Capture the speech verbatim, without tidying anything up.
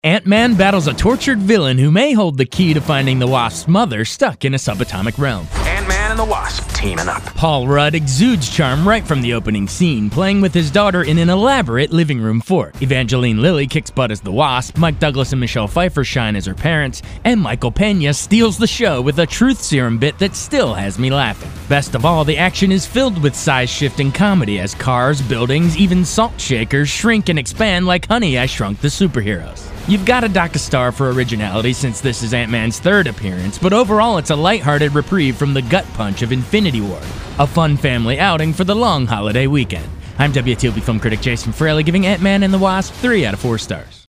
Ant-Man battles a tortured villain who may hold the key to finding the Wasp's mother stuck in a subatomic realm. Ant-Man and the Wasp teaming up. Paul Rudd exudes charm right from the opening scene, playing with his daughter in an elaborate living room fort. Evangeline Lilly kicks butt as the Wasp, Mike Douglas and Michelle Pfeiffer shine as her parents, and Michael Pena steals the show with a truth serum bit that still has me laughing. Best of all, the action is filled with size-shifting comedy as cars, buildings, even salt shakers shrink and expand like Honey, I Shrunk the Superheroes. You've got to dock a star for originality since this is Ant-Man's third appearance, but overall it's a lighthearted reprieve from the gut punch of Infinity War. A fun family outing for the long holiday weekend. I'm W T O P film critic Jason Fraley, giving Ant-Man and the Wasp three out of four stars.